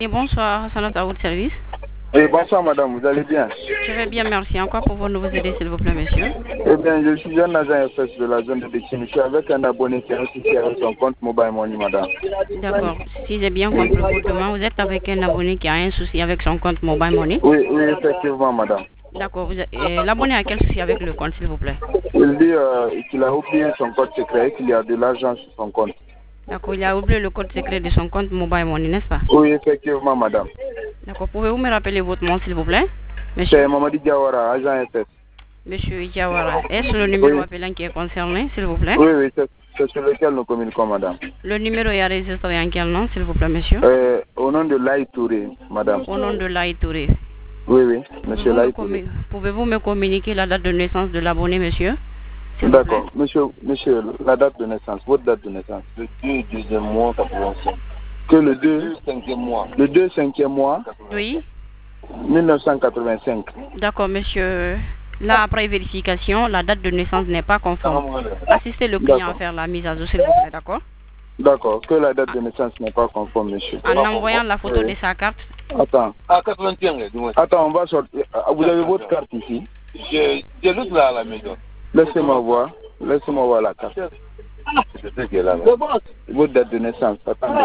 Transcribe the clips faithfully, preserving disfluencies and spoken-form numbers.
Et bonsoir, c'est notre à votre service. Et bonsoir madame, vous allez bien? Je vais bien, merci. Encore pour vous aider, s'il vous plaît, monsieur. Eh bien, je suis un agent F S de la zone de Béthune. Je suis avec un abonné qui est associé avec son compte Mobile Money, madame. D'accord. Si j'ai bien compris votre demande, vous êtes avec un abonné qui a un souci avec son compte Mobile Money? Oui, oui, effectivement, madame. D'accord. L'abonné a quel souci avec le compte, s'il vous plaît? Il dit euh, qu'il a oublié son code secret et qu'il y a de l'argent sur son compte. D'accord, il a oublié le code secret de son compte Mobile Money, n'est-ce pas? Oui, effectivement, madame. D'accord. Pouvez-vous me rappeler votre nom, s'il vous plaît? C'est Mamadi Diawara, agent F S. Monsieur Diawara, est-ce le numéro oui. appelant qui est concerné, s'il vous plaît? Oui, oui, c'est sur lequel nous communiquons, madame. Le numéro est enregistré en quel nom, s'il vous plaît, monsieur? euh, Au nom de Laï Touré, madame. Au nom de Laï Touré. Oui, oui, monsieur Laï Touré. Pouvez-vous me communiquer la date de naissance de l'abonné, monsieur? D'accord. Monsieur, monsieur, la date de naissance, votre date de naissance. Le deux deuxième mois quatre-vingt-cinq. Que le deux cinquième mois. Le deux cinquième mois. Oui. mille neuf cent quatre-vingt-cinq. D'accord, monsieur. Là, après vérification, la date de naissance n'est pas conforme. Assistez le client à faire la mise à jour, s'il vous plaît, d'accord? D'accord, que la date de naissance n'est pas conforme, monsieur. En envoyant la photo de sa carte. Attends. Ah, quatre-vingt-un, dis-moi. Attends, on va sortir. Vous avez votre carte ici? J'ai l'autre là à la maison. Laissez-moi voir. Laissez-moi voir la carte. Je sais qu'elle est là. Votre date de naissance, attendez.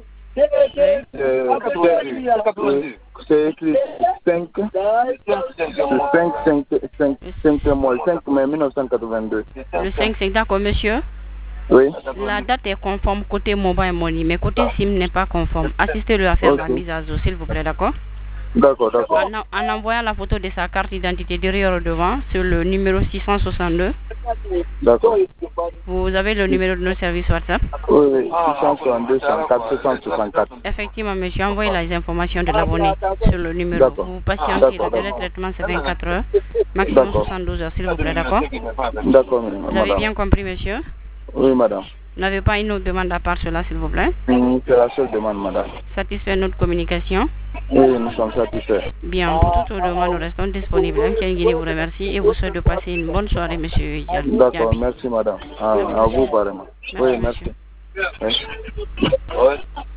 C'est écrit cinq, cinq, cinq, cinq, cinq mois, cinq mai mille neuf cent quatre-vingt-deux. Le cinq, c'est d'accord, monsieur? Oui. La date est conforme côté Mobile Money, mais côté SIM n'est pas conforme. Assistez-le à faire okay. la mise à jour, s'il vous plaît, d'accord? D'accord, d'accord. En, en envoyant la photo de sa carte d'identité derrière ou devant sur le numéro six cent soixante-deux. D'accord. Vous avez le numéro de nos services WhatsApp? Oui, oui, six cent soixante-deux, cent quatre, six cent soixante-quatre. Effectivement, monsieur, envoyez les informations de l'abonné sur le numéro. Vous patientez, le délai de traitement c'est vingt-quatre heures, maximum soixante-douze heures, s'il vous plaît, d'accord? D'accord, madame. Vous avez bien compris, monsieur? Oui, madame. Vous n'avez pas une autre demande à part cela, s'il vous plaît? Mmh, c'est la seule demande, madame. Satisfait notre communication? Oui, nous sommes satisfaits. Bien, pour toutes vos demandes, nous restons disponibles. Kian vous remercie et vous souhaite de passer une bonne soirée, monsieur. D'accord, merci, madame. À, à vous, apparemment. Oui, merci. merci. Oui.